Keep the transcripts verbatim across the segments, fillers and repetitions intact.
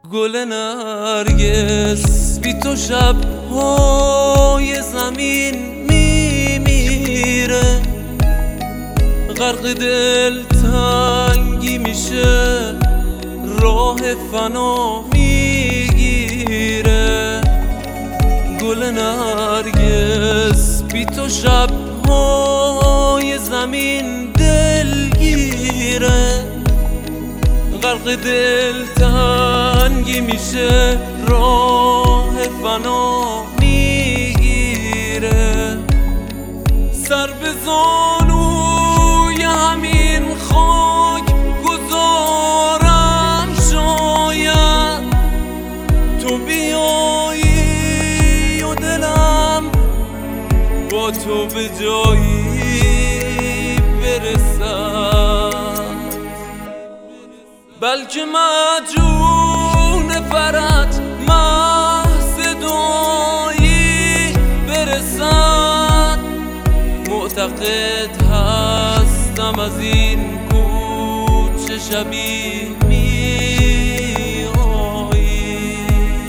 گل نرگس بی تو شب‌های زمین میمیره، غرق دل تنگی میشه، راه فنا میگیره. گل نرگس بی تو شب‌های زمین دلگیره، غرق دل تنگی میشه، راه فنا میگیره. سر به زانوی همین خاک گذارم، شاید تو بیایی و دلم با تو به جایی برسد، بلکه مجون فرج محض دعایی برسد. معتقد هستم از این کوچه شبی میایی،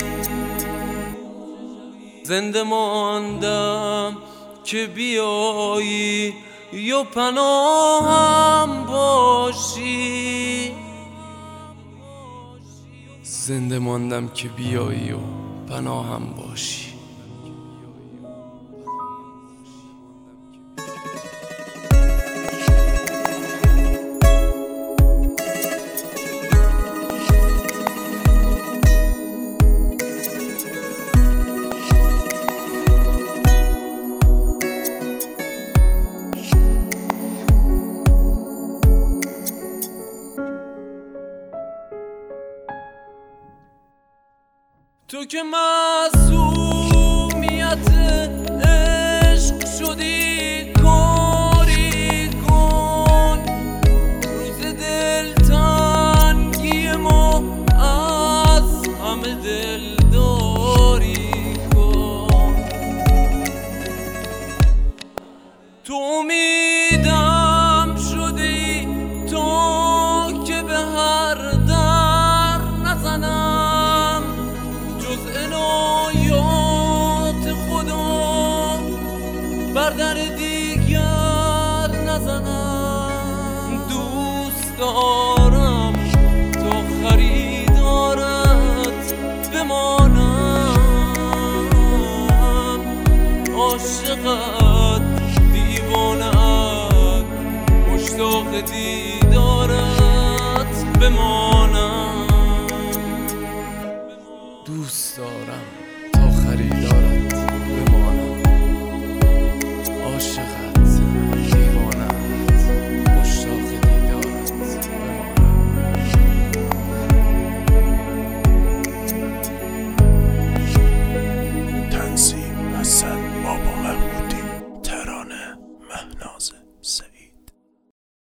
زنده ماندم که بیایی یا پناهم باشی، زنده ماندم که بیایی و پناهم باشی. تو که معصومیت عشق شدی کاری کن، روز دلتنگی ما از همه دلداری کن. تو امیدم شدی تا که به هر در نزنم، جز عنایات خدا بر در دیگر نزنم. دوست دارم تا خریدارت بمانم، عاشقت دیوانه‌ات مشتاق دیدارت بمانم. دوست دارم